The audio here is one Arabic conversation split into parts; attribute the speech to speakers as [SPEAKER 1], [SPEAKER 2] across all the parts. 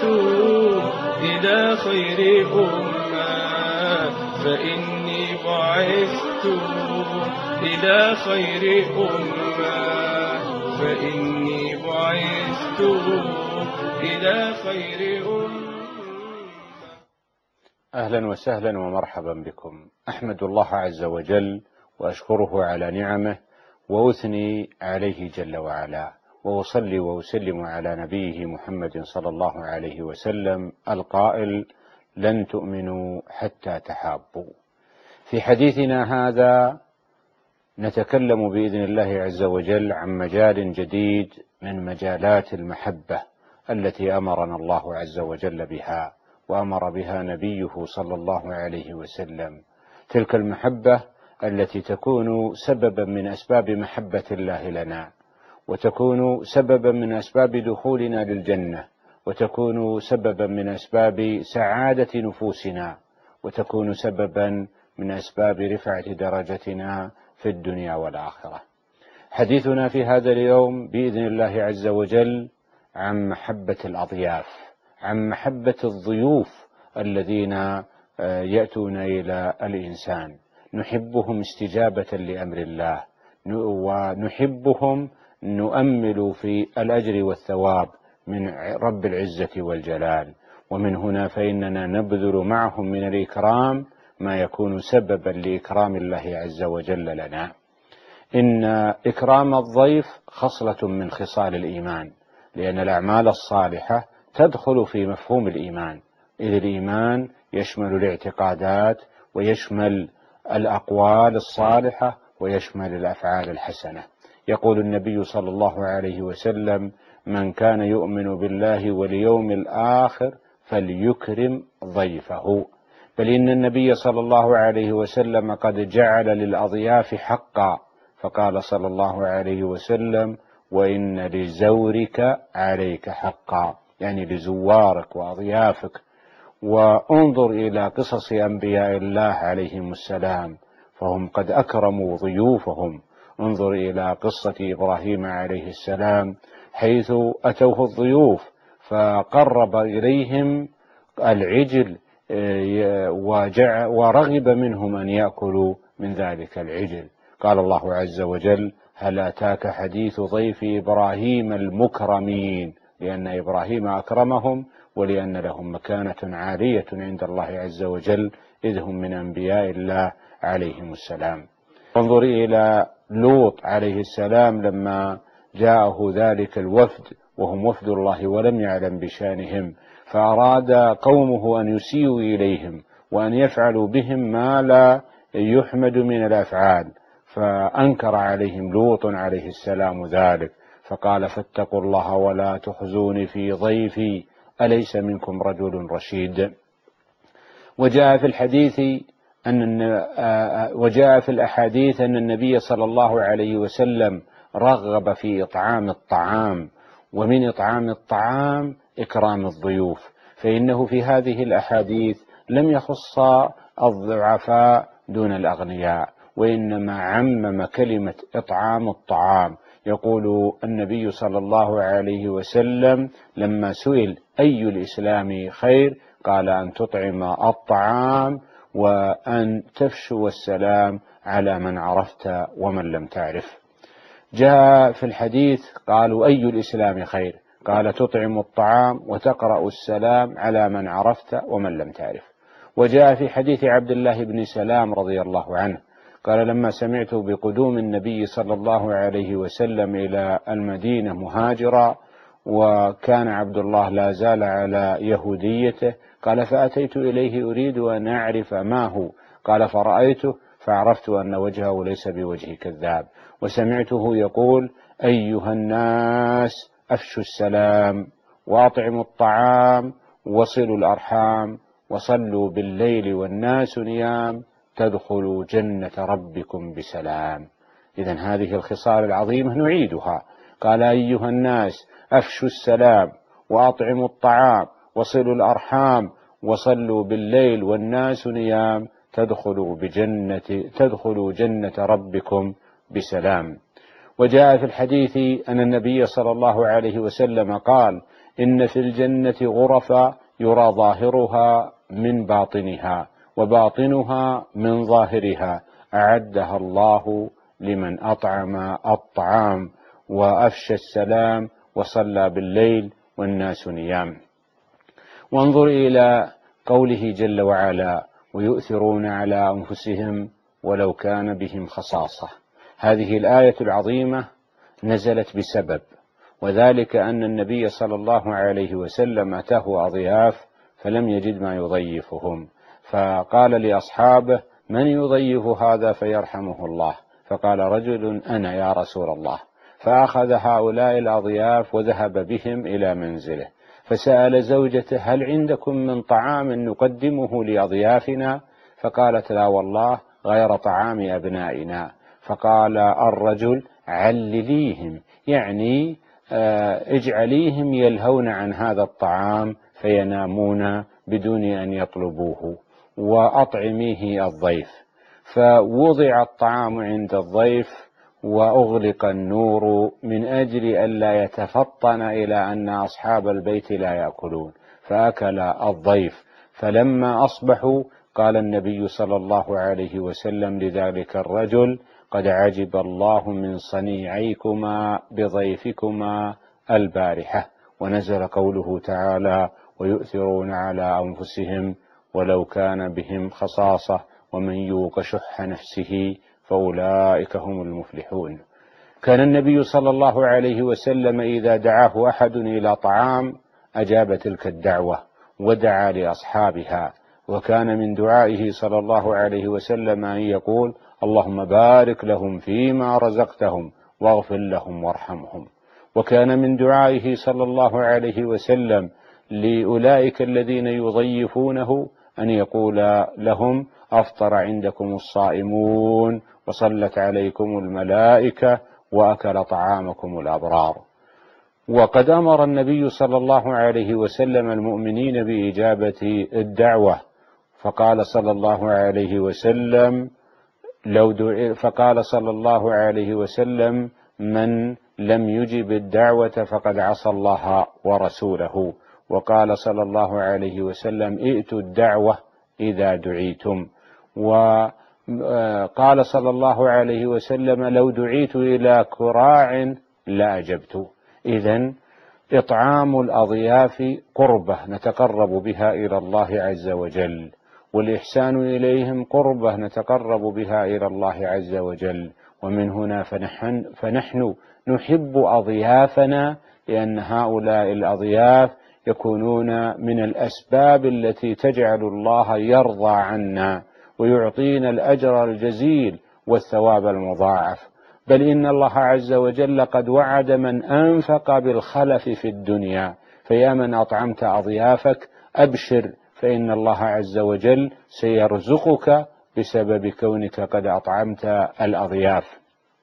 [SPEAKER 1] إلى خير أمة، فإني بعثت إلى خير أمة، فإني بعثت إلى خير أمة.
[SPEAKER 2] أهلا وسهلا ومرحبا بكم. أحمد الله عز وجل وأشكره على نعمه وأثني عليه جل وعلا، وأصلي وأسلم على نبيه محمد صلى الله عليه وسلم القائل: لن تؤمنوا حتى تحابوا. في حديثنا هذا نتكلم بإذن الله عز وجل عن مجال جديد من مجالات المحبة التي أمرنا الله عز وجل بها وأمر بها نبيه صلى الله عليه وسلم، تلك المحبة التي تكون سببا من أسباب محبة الله لنا، وتكون سببا من أسباب دخولنا للجنة، وتكون سببا من أسباب سعادة نفوسنا، وتكون سببا من أسباب رفعة درجتنا في الدنيا والآخرة. حديثنا في هذا اليوم بإذن الله عز وجل عن محبة الأضياف، عن محبة الضيوف الذين يأتون إلى الإنسان، نحبهم استجابة لأمر الله، ونحبهم نؤمل في الأجر والثواب من رب العزة والجلال، ومن هنا فإننا نبذل معهم من الإكرام ما يكون سببا لإكرام الله عز وجل لنا. إن إكرام الضيف خصلة من خصال الإيمان، لأن الأعمال الصالحة تدخل في مفهوم الإيمان، إذ الإيمان يشمل الاعتقادات ويشمل الأقوال الصالحة ويشمل الأفعال الحسنة. يقول النبي صلى الله عليه وسلم: من كان يؤمن بالله واليوم الآخر فليكرم ضيفه. بل إن النبي صلى الله عليه وسلم قد جعل للأضياف حقا، فقال صلى الله عليه وسلم: وإن لزورك عليك حقا، يعني لزوارك وأضيافك. وانظر إلى قصص أنبياء الله عليهم السلام فهم قد أكرموا ضيوفهم. انظر إلى قصة إبراهيم عليه السلام حيث أتوه الضيوف فقرب إليهم العجل ورغب منهم أن يأكلوا من ذلك العجل. قال الله عز وجل: هل أتاك حديث ضيف إبراهيم المكرمين، لأن إبراهيم أكرمهم ولأن لهم مكانة عالية عند الله عز وجل، إذ هم من أنبياء الله عليهم السلام. انظر إلى لوط عليه السلام لما جاءه ذلك الوفد وهم وفد الله ولم يعلم بشانهم، فأراد قومه أن يسيئوا إليهم وأن يفعلوا بهم ما لا يحمد من الأفعال، فأنكر عليهم لوط عليه السلام ذلك، فقال: فاتقوا الله ولا تخزوني في ضيفي أليس منكم رجل رشيد. وجاء في الأحاديث أن النبي صلى الله عليه وسلم رغب في إطعام الطعام، ومن إطعام الطعام إكرام الضيوف، فإنه في هذه الأحاديث لم يخص الضعفاء دون الأغنياء، وإنما عمم كلمة إطعام الطعام. يقول النبي صلى الله عليه وسلم لما سئل: أي الإسلام خير؟ قال: أن تطعم الطعام وأن تفشو السلام على من عرفت ومن لم تعرف. جاء في الحديث قالوا: أي الإسلام خير؟ قال: تطعم الطعام وتقرأ السلام على من عرفت ومن لم تعرف. وجاء في حديث عبد الله بن سلام رضي الله عنه قال: لما سمعت بقدوم النبي صلى الله عليه وسلم إلى المدينة مهاجرا، وكان عبد الله لا زال على يهوديته، قال: فأتيت إليه أريد أن أعرف ما هو، قال: فرأيته فعرفت أن وجهه ليس بوجه كذاب، وسمعته يقول: أيها الناس أفشوا السلام وأطعموا الطعام وصلوا الأرحام وصلوا بالليل والناس نيام تدخلوا جنة ربكم بسلام. إذن هذه الخصال العظيمة نعيدها. قال: أيها الناس أفشوا السلام وأطعموا الطعام وصلوا الأرحام وصلوا بالليل والناس نيام تدخلوا جنة ربكم بسلام. وجاء في الحديث أن النبي صلى الله عليه وسلم قال: إن في الجنة غرفا يرى ظاهرها من باطنها وباطنها من ظاهرها، أعدها الله لمن أطعم الطعام وأفشى السلام وصلى بالليل والناس نيام. وانظر إلى قوله جل وعلا: ويؤثرون على أنفسهم ولو كان بهم خصاصة. هذه الآية العظيمة نزلت بسبب، وذلك أن النبي صلى الله عليه وسلم أتاه أضياف فلم يجد ما يضيفهم، فقال لأصحابه: من يضيف هذا فيرحمه الله؟ فقال رجل: أنا يا رسول الله. فأخذ هؤلاء الأضياف وذهب بهم إلى منزله، فسأل زوجته: هل عندكم من طعام نقدمه لأضيافنا؟ فقالت: لا والله، غير طعام أبنائنا. فقال الرجل: علليهم، يعني اجعليهم يلهون عن هذا الطعام فينامون بدون أن يطلبوه، وأطعميه الضيف. فوضع الطعام عند الضيف وأغلق النور من أجل ألا يتفطن إلى أن أصحاب البيت لا يأكلون، فأكل الضيف. فلما أصبحوا قال النبي صلى الله عليه وسلم لذلك الرجل: قد عجب الله من صنيعيكما بضيفكما البارحة. ونزل قوله تعالى: ويؤثرون على أنفسهم ولو كان بهم خصاصة ومن يوق شح نفسه فأولئك هم المفلحون. كان النبي صلى الله عليه وسلم إذا دعاه أحد إلى طعام أجاب تلك الدعوة ودعا لأصحابها، وكان من دعائه صلى الله عليه وسلم أن يقول: اللهم بارك لهم فيما رزقتهم واغفر لهم وارحمهم. وكان من دعائه صلى الله عليه وسلم لأولئك الذين يضيفونه أن يقول لهم: أفطر عندكم الصائمون وصلت عليكم الملائكة وأكل طعامكم الأبرار. وقد أمر النبي صلى الله عليه وسلم المؤمنين بإجابة الدعوة، فقال صلى الله عليه وسلم: من لم يجب الدعوة فقد عصى الله ورسوله. وقال صلى الله عليه وسلم: ائتوا الدعوة إذا دعيتم. وقال صلى الله عليه وسلم: لو دعيت إلى كراع لأجبت. إذن إطعام الأضياف قربة نتقرب بها إلى الله عز وجل، والإحسان إليهم قربة نتقرب بها إلى الله عز وجل. ومن هنا فنحن نحب أضيافنا، لأن هؤلاء الأضياف يكونون من الأسباب التي تجعل الله يرضى عنا ويعطينا الأجر الجزيل والثواب المضاعف. بل إن الله عز وجل قد وعد من أنفق بالخلف في الدنيا، فيا من أطعمت أضيافك أبشر، فإن الله عز وجل سيرزقك بسبب كونك قد أطعمت الأضياف.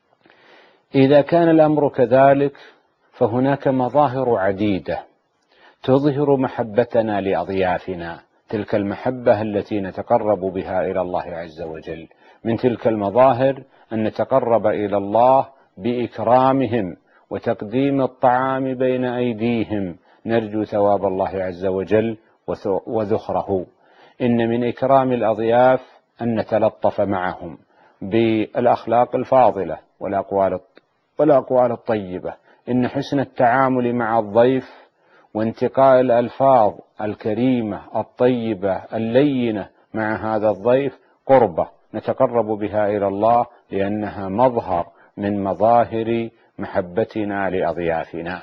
[SPEAKER 2] إذا كان الأمر كذلك فهناك مظاهر عديدة تظهر محبتنا لأضيافنا، تلك المحبة التي نتقرب بها إلى الله عز وجل. من تلك المظاهر أن نتقرب إلى الله بإكرامهم وتقديم الطعام بين أيديهم، نرجو ثواب الله عز وجل وذخره. إن من إكرام الأضياف أن نتلطف معهم بالأخلاق الفاضلة والأقوال الطيبة. إن حسن التعامل مع الضيف وانتقاء الألفاظ الكريمة الطيبة اللينة مع هذا الضيف قربة نتقرب بها إلى الله، لأنها مظهر من مظاهر محبتنا لأضيافنا.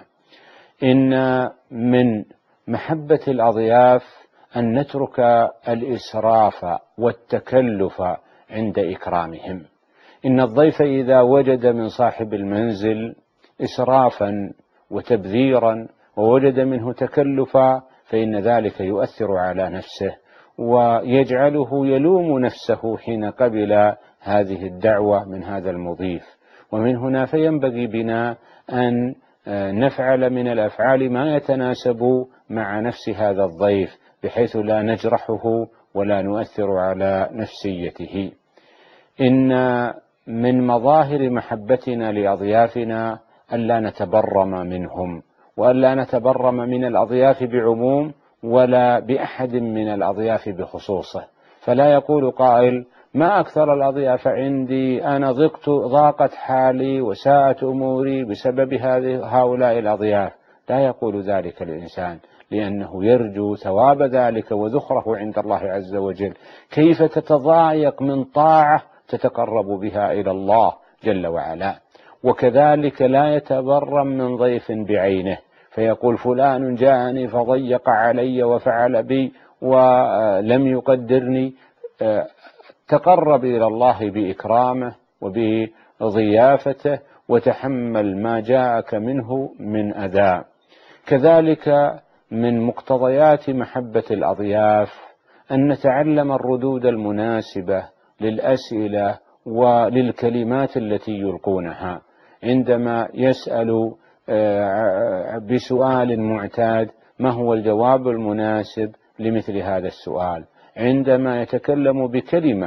[SPEAKER 2] إن من محبة الأضياف أن نترك الإسراف والتكلف عند إكرامهم. إن الضيف إذا وجد من صاحب المنزل إسرافا وتبذيرا ووجد منه تكلفا فإن ذلك يؤثر على نفسه ويجعله يلوم نفسه حين قبل هذه الدعوة من هذا المضيف. ومن هنا فينبغي بنا أن نفعل من الأفعال ما يتناسب مع نفس هذا الضيف، بحيث لا نجرحه ولا نؤثر على نفسيته. إن من مظاهر محبتنا لأضيافنا ألا نتبرم منهم وألا نتبرم من الأضياف بعموم ولا بأحد من الأضياف بخصوصه. فلا يقول قائل: ما أكثر الأضياف عندي، أنا ضاقت حالي وساءت أموري بسبب هؤلاء الأضياف. لا يقول ذلك الإنسان، لأنه يرجو ثواب ذلك وذخره عند الله عز وجل. كيف تتضايق من طاعة تتقرب بها إلى الله جل وعلا؟ وكذلك لا يتبرم من ضيف بعينه، فيقول: فلان جاءني فضيق علي وفعل بي ولم يقدرني. تقرب إلى الله بإكرامه وبضيافته وتحمل ما جاءك منه من أذى. كذلك من مقتضيات محبة الأضياف أن نتعلم الردود المناسبة للأسئلة وللكلمات التي يلقونها. عندما يسأل بسؤال معتاد، ما هو الجواب المناسب لمثل هذا السؤال؟ عندما يتكلم بكلمة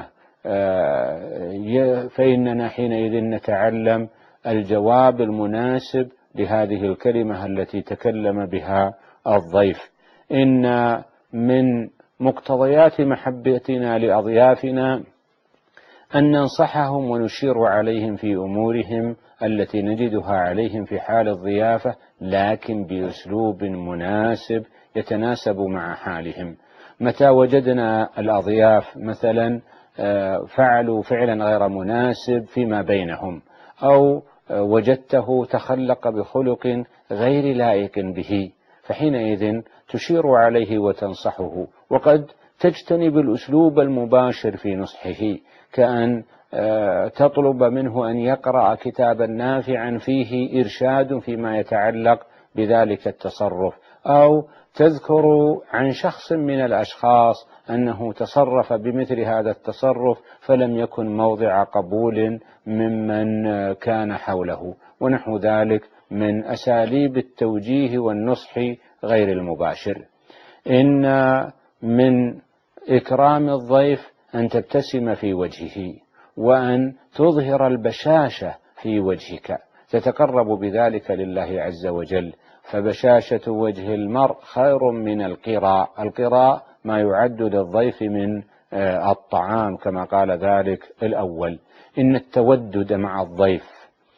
[SPEAKER 2] فإننا حينئذ نتعلم الجواب المناسب لهذه الكلمة التي تكلم بها الضيف. إن من مقتضيات محبتنا لأضيافنا أن ننصحهم ونشير عليهم في أمورهم التي نجدها عليهم في حال الضيافة، لكن بأسلوب مناسب يتناسب مع حالهم. متى وجدنا الأضياف مثلا فعلوا فعلا غير مناسب فيما بينهم، أو وجدته تخلق بخلق غير لائق به، فحينئذ تشير عليه وتنصحه، وقد تجتنب الأسلوب المباشر في نصحه، كأن تطلب منه أن يقرأ كتابا نافعا فيه إرشاد فيما يتعلق بذلك التصرف، أو تذكر عن شخص من الأشخاص أنه تصرف بمثل هذا التصرف فلم يكن موضع قبول ممن كان حوله، ونحو ذلك من أساليب التوجيه والنصح غير المباشر. إن من إكرام الضيف أن تبتسم في وجهه، وأن تظهر البشاشة في وجهك، تتقرب بذلك لله عز وجل. فبشاشة وجه المرء خير من القراء. القراء ما يعد للضيف من الطعام كما قال ذلك الأول. إن التودد مع الضيف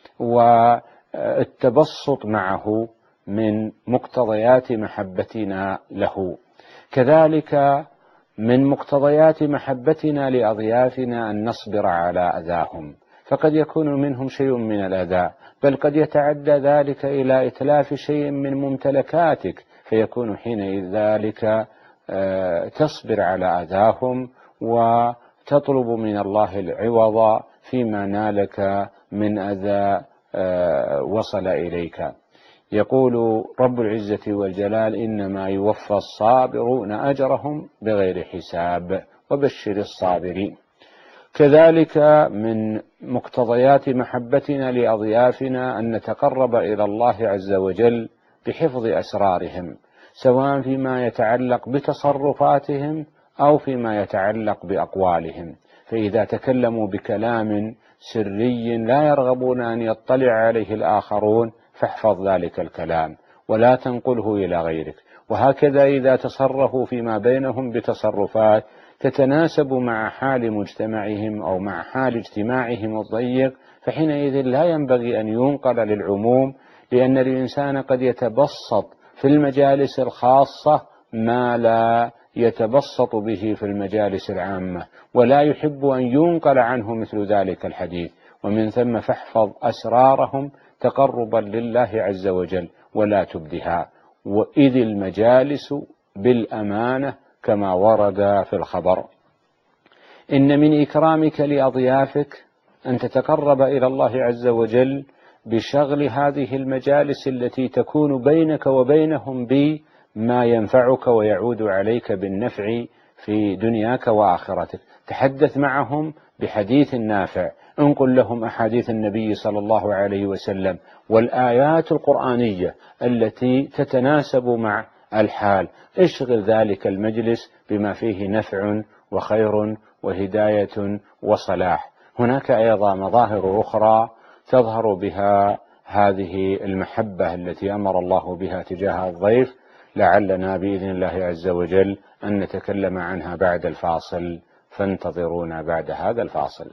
[SPEAKER 2] والتبسط معه من مقتضيات محبتنا له. كذلك من مقتضيات محبتنا لأضيافنا أن نصبر على أذاهم، فقد يكون منهم شيء من الأذى، بل قد يتعدى ذلك إلى إتلاف شيء من ممتلكاتك، فيكون حين ذلك تصبر على أذاهم وتطلب من الله العوض فيما نالك من أذى وصل إليك. يقول رب العزة والجلال: إنما يوفى الصابرون أجرهم بغير حساب وبشر الصابرين. كذلك من مقتضيات محبتنا لأضيافنا أن نتقرب إلى الله عز وجل بحفظ أسرارهم، سواء فيما يتعلق بتصرفاتهم أو فيما يتعلق بأقوالهم. فإذا تكلموا بكلام سري لا يرغبون أن يطلع عليه الآخرون فاحفظ ذلك الكلام ولا تنقله إلى غيرك. وهكذا إذا تصرفوا فيما بينهم بتصرفات تتناسب مع حال مجتمعهم أو مع حال اجتماعهم الضيق، فحينئذ لا ينبغي أن ينقل للعموم، لأن الإنسان قد يتبسط في المجالس الخاصة ما لا يتبسط به في المجالس العامة، ولا يحب أن ينقل عنه مثل ذلك الحديث. ومن ثم فاحفظ أسرارهم تقربا لله عز وجل ولا تبدها، وإذ المجالس بالأمانة كما ورد في الخبر. إن من إكرامك لأضيافك أن تتقرب إلى الله عز وجل بشغل هذه المجالس التي تكون بينك وبينهم بما ينفعك ويعود عليك بالنفع في دنياك وآخرتك. تحدث معهم بحديث نافع، انقل لهم أحاديث النبي صلى الله عليه وسلم والآيات القرآنية التي تتناسب مع الحال. اشغل ذلك المجلس بما فيه نفع وخير وهداية وصلاح. هناك أيضا مظاهر أخرى تظهر بها هذه المحبة التي أمر الله بها تجاه الضيف، لعلنا بإذن الله عز وجل أن نتكلم عنها بعد الفاصل، فانتظرونا بعد هذا الفاصل.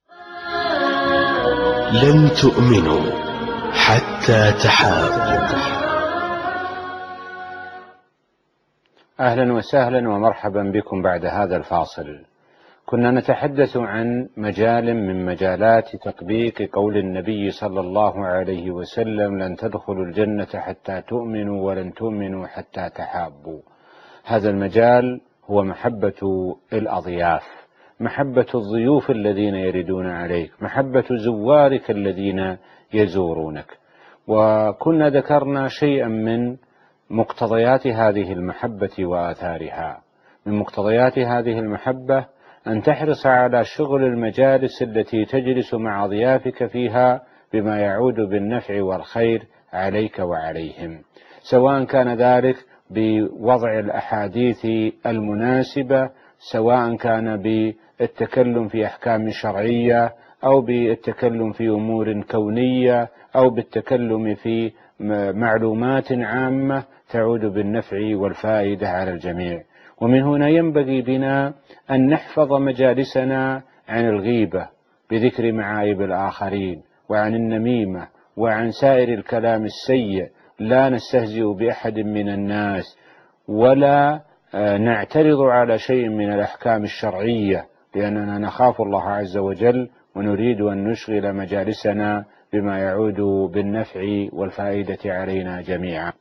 [SPEAKER 3] لن تؤمنوا حتى تحابوا.
[SPEAKER 2] أهلا وسهلا ومرحبا بكم بعد هذا الفاصل. كنا نتحدث عن مجال من مجالات تطبيق قول النبي صلى الله عليه وسلم: لن تدخلوا الجنة حتى تؤمنوا ولن تؤمنوا حتى تحابوا. هذا المجال هو محبة الأضياف، محبة الضيوف الذين يردون عليك، محبة زوارك الذين يزورونك. وكنا ذكرنا شيئا من مقتضيات هذه المحبة وآثارها. من مقتضيات هذه المحبة أن تحرص على شغل المجالس التي تجلس مع ضيافك فيها بما يعود بالنفع والخير عليك وعليهم، سواء كان ذلك بوضع الأحاديث المناسبة، سواء كان بالتكلم في أحكام شرعية، أو بالتكلم في أمور كونية، أو بالتكلم في معلومات عامة تعود بالنفع والفائدة على الجميع. ومن هنا ينبغي بنا أن نحفظ مجالسنا عن الغيبة بذكر معايب الآخرين، وعن النميمة، وعن سائر الكلام السيء. لا نستهزئ بأحد من الناس، ولا نعترض على شيء من الأحكام الشرعية، لأننا نخاف الله عز وجل ونريد أن نشغل مجالسنا بما يعود بالنفع والفائدة علينا جميعا.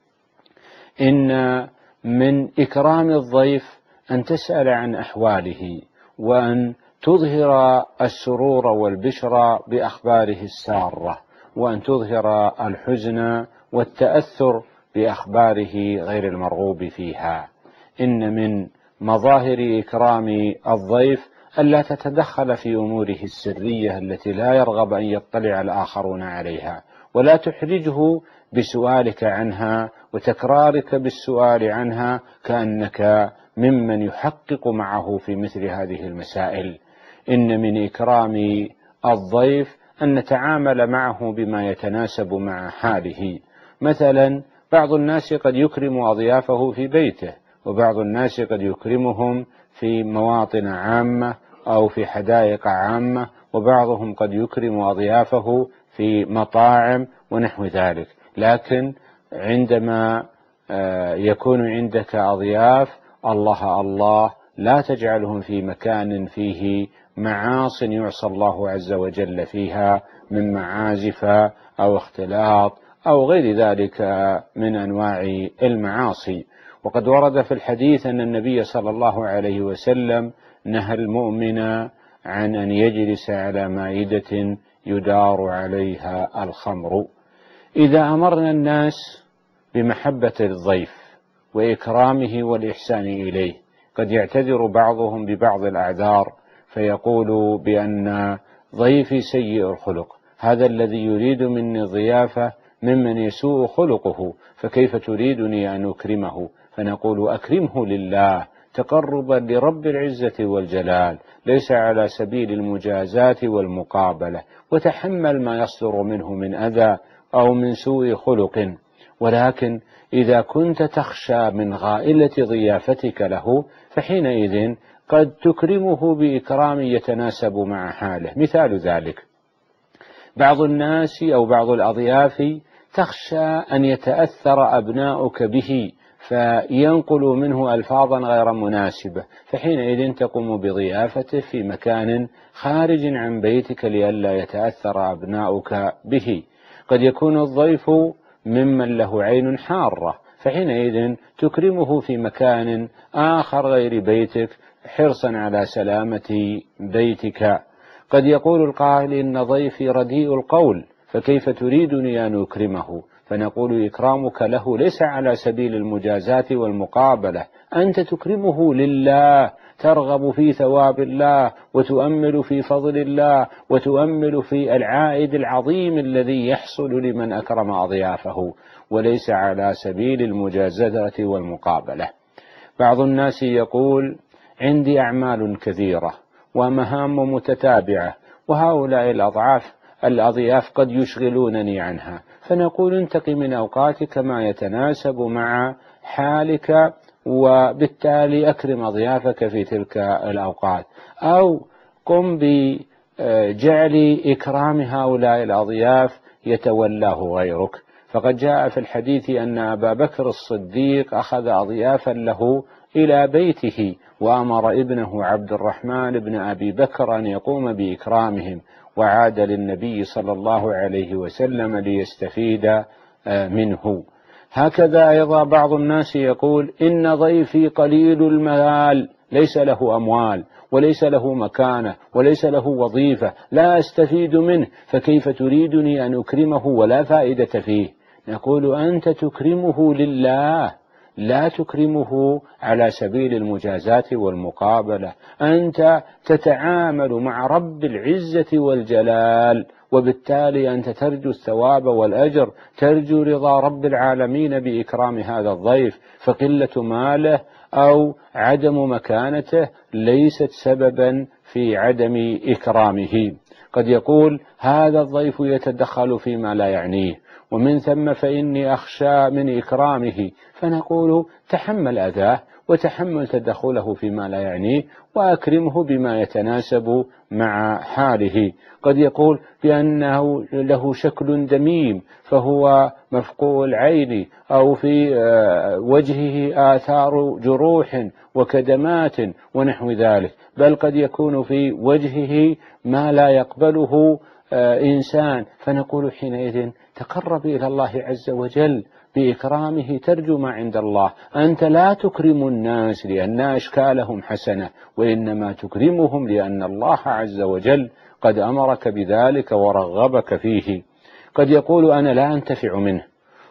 [SPEAKER 2] إن من إكرام الضيف أن تسأل عن أحواله، وأن تظهر السرور والبشرى بأخباره السارة، وأن تظهر الحزن والتأثر بأخباره غير المرغوب فيها. إن من مظاهر إكرام الضيف ألا تتدخل في أموره السرية التي لا يرغب أن يطلع الآخرون عليها، ولا تحرجه بسؤالك عنها وتكرارك بالسؤال عنها كأنك ممن يحقق معه في مثل هذه المسائل. إن من إكرام الضيف أن نتعامل معه بما يتناسب مع حاله. مثلا بعض الناس قد يكرم أضيافه في بيته، وبعض الناس قد يكرمهم في مواطن عامة أو في حدائق عامة، وبعضهم قد يكرم أضيافه في مطاعم ونحو ذلك. لكن عندما يكون عندك أضياف الله الله، لا تجعلهم في مكان فيه معاصٍ يعصى الله عز وجل فيها من معازف أو اختلاط أو غير ذلك من أنواع المعاصي. وقد ورد في الحديث أن النبي صلى الله عليه وسلم نهى المؤمن عن أن يجلس على مائدة يدار عليها الخمر. إذا أمرنا الناس بمحبة الضيف وإكرامه والإحسان إليه، قد يعتذر بعضهم ببعض الأعذار فيقول بأن ضيفي سيء الخلق، هذا الذي يريد مني الضيافة ممن يسوء خلقه، فكيف تريدني أن أكرمه؟ فنقول أكرمه لله تقربا لرب العزة والجلال، ليس على سبيل المجازاة والمقابلة، وتحمل ما يصدر منه من أذى أو من سوء خلق. ولكن إذا كنت تخشى من غائلة ضيافتك له فحينئذ قد تكرمه بإكرام يتناسب مع حاله. مثال ذلك بعض الناس أو بعض الأضياف تخشى أن يتأثر أبناؤك به فينقل منه ألفاظا غير مناسبة، فحينئذ تقوم بضيافته في مكان خارج عن بيتك لئلا يتأثر أبناؤك به. قد يكون الضيف ممن له عين حارة، فحينئذ تكرمه في مكان آخر غير بيتك حرصا على سلامة بيتك. قد يقول القائل إن ضيفي رديء القول، فكيف تريدني أن أكرمه؟ فنقول إكرامك له ليس على سبيل المجازاة والمقابلة، أنت تكرمه لله، ترغب في ثواب الله وتؤمل في فضل الله وتؤمل في العائد العظيم الذي يحصل لمن أكرم أضيافه، وليس على سبيل المجازاة والمقابلة. بعض الناس يقول عندي أعمال كثيرة ومهام متتابعة، وهؤلاء الأضياف قد يشغلونني عنها، فنقول انتقي من أوقاتك ما يتناسب مع حالك، وبالتالي أكرم أضيافك في تلك الأوقات، أو قم بجعل إكرام هؤلاء الأضياف يتولاه غيرك. فقد جاء في الحديث أن أبا بكر الصديق أخذ أضيافا له إلى بيته، وأمر ابنه عبد الرحمن بن أبي بكر أن يقوم بإكرامهم، وعاد للنبي صلى الله عليه وسلم ليستفيد منه. هكذا أيضا بعض الناس يقول إن ضيفي قليل المال، ليس له أموال وليس له مكانة وليس له وظيفة، لا أستفيد منه، فكيف تريدني أن أكرمه ولا فائدة فيه؟ نقول أنت تكرمه لله، لا تكرمه على سبيل المجازاة والمقابلة. أنت تتعامل مع رب العزة والجلال، وبالتالي أنت ترجو الثواب والأجر، ترجو رضا رب العالمين بإكرام هذا الضيف، فقلة ماله أو عدم مكانته ليست سببا في عدم إكرامه. قد يقول هذا الضيف يتدخل فيما لا يعنيه، ومن ثم فإني أخشى من إكرامه، فنقول تحمل أذاه وتحمل تدخله فيما لا يعنيه، وأكرمه بما يتناسب مع حاله. قد يقول بأنه له شكل دميم فهو مفقوع العين، أو في وجهه آثار جروح وكدمات ونحو ذلك، بل قد يكون في وجهه ما لا يقبله إنسان، فنقول حينئذ تقرب إلى الله عز وجل بإكرامه، ترجو ما عند الله. أنت لا تكرم الناس لأن أشكالهم حسنة، وإنما تكرمهم لأن الله عز وجل قد أمرك بذلك ورغبك فيه. قد يقول أنا لا أنتفع منه،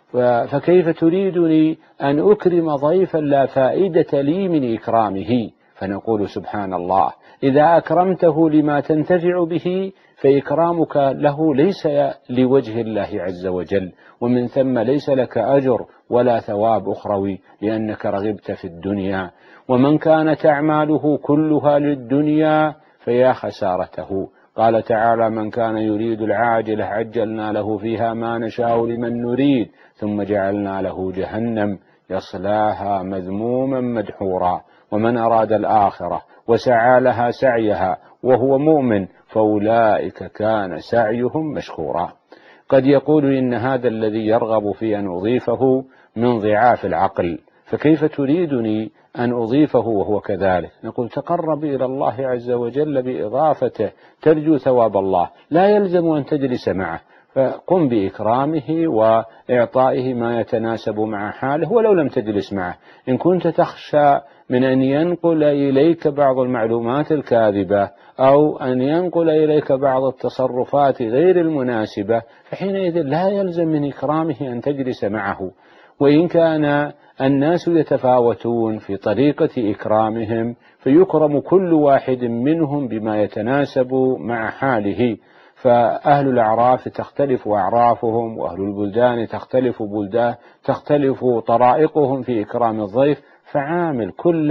[SPEAKER 2] فكيف تريدني أن أكرم ضيفا لا فائدة لي من إكرامه؟ فنقول سبحان الله، إذا أكرمته لما تنتفع به فإكرامك له ليس لوجه الله عز وجل، ومن ثم ليس لك أجر ولا ثواب أخروي، لأنك رغبت في الدنيا. ومن كانت أعماله كلها للدنيا فيا خسارته. قال تعالى من كان يريد العاجلة عجلنا له فيها ما نشاء لمن نريد ثم جعلنا له جهنم يصلاها مذموما مدحورا ومن أراد الآخرة وسعى لها سعيها وهو مؤمن فأولئك كان سعيهم مشكورا. قد يقول إن هذا الذي يرغب في أن أضيفه من ضعاف العقل، فكيف تريدني أن أضيفه وهو كذلك؟ نقول تقرب إلى الله عز وجل بإضافته، ترجو ثواب الله، لا يلزم أن تجلس معه، فقم بإكرامه وإعطائه ما يتناسب مع حاله ولو لم تجلس معه. إن كنت تخشى من أن ينقل إليك بعض المعلومات الكاذبة أو أن ينقل إليك بعض التصرفات غير المناسبة، فحينئذ لا يلزم من إكرامه أن تجلس معه. وإن كان الناس يتفاوتون في طريقة إكرامهم فيكرم كل واحد منهم بما يتناسب مع حاله، فأهل الأعراف تختلف أعرافهم، وأهل البلدان تختلف طرائقهم في إكرام الضيف، فعامل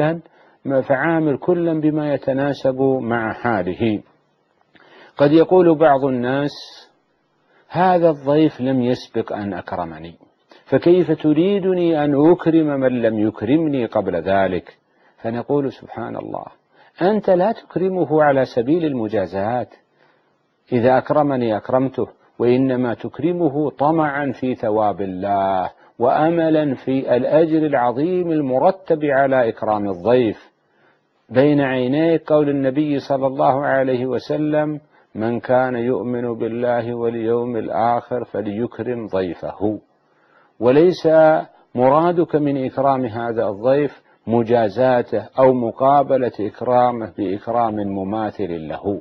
[SPEAKER 2] كلا بما يتناسب مع حاله. قد يقول بعض الناس هذا الضيف لم يسبق أن أكرمني، فكيف تريدني أن أكرم من لم يكرمني قبل ذلك؟ فنقول سبحان الله، أنت لا تكرمه على سبيل المجازات، إذا أكرمني أكرمته، وإنما تكرمه طمعا في ثواب الله وأملا في الأجر العظيم المرتب على إكرام الضيف. بين عيني قول النبي صلى الله عليه وسلم من كان يؤمن بالله واليوم الآخر فليكرم ضيفه. وليس مرادك من إكرام هذا الضيف مجازاته أو مقابلة إكرامه بإكرام مماثل له.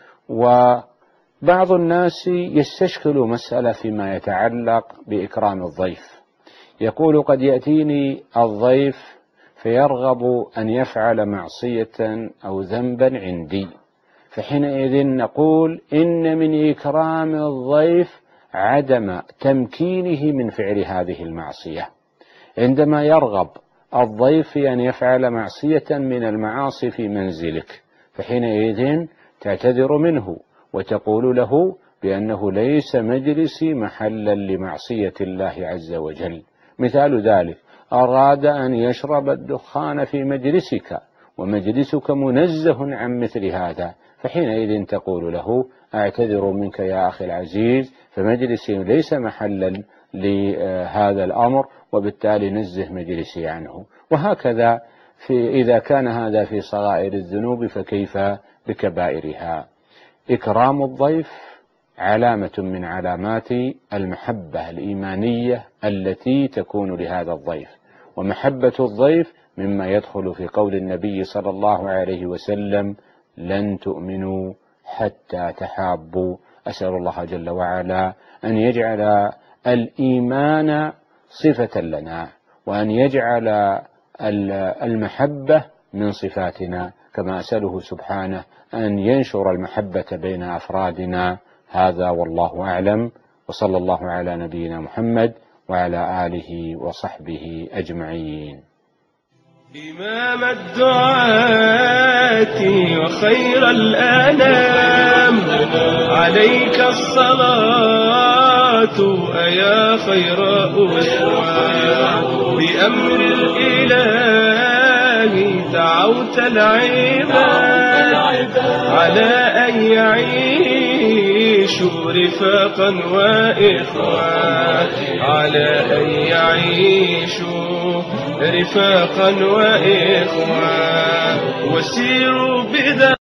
[SPEAKER 2] وبعض الناس يستشكل مسألة فيما يتعلق بإكرام الضيف، يقول قد يأتيني الضيف فيرغب أن يفعل معصية أو ذنبا عندي، فحينئذ نقول إن من إكرام الضيف عدم تمكينه من فعل هذه المعصية. عندما يرغب الضيف في أن يفعل معصية من المعاصي في منزلك، فحينئذ تعتذر منه وتقول له بأنه ليس مجلسي محلا لمعصية الله عز وجل. مثال ذلك: أراد أن يشرب الدخان في مجلسك ومجلسك منزه عن مثل هذا، فحينئذ تقول له: أعتذر منك يا أخي العزيز، فمجلسي ليس محلا لهذا الأمر، وبالتالي نزه مجلسي عنه. وهكذا إذا كان هذا في صغائر الذنوب فكيف بكبائرها؟ إكرام الضيف علامة من علامات المحبة الإيمانية التي تكون لهذا الضيف، ومحبة الضيف مما يدخل في قول النبي صلى الله عليه وسلم: لن تؤمنوا حتى تحابوا. أسأل الله جل وعلا أن يجعل الإيمان صفة لنا، وأن يجعل المحبة من صفاتنا، كما أسأله سبحانه أن ينشر المحبة بين أفرادنا. هذا والله أعلم، وصلى الله على نبينا محمد وعلى آله وصحبه أجمعين.
[SPEAKER 1] إمام الدعاة وخير الأنام، عليك الصلاة أيا خير أسوة، بأمر الإله دعوت العباد على أن يعيشوا رفاقا وإخوة، على أن يعيشوا رفاقا وإخوة، وسيروا بذا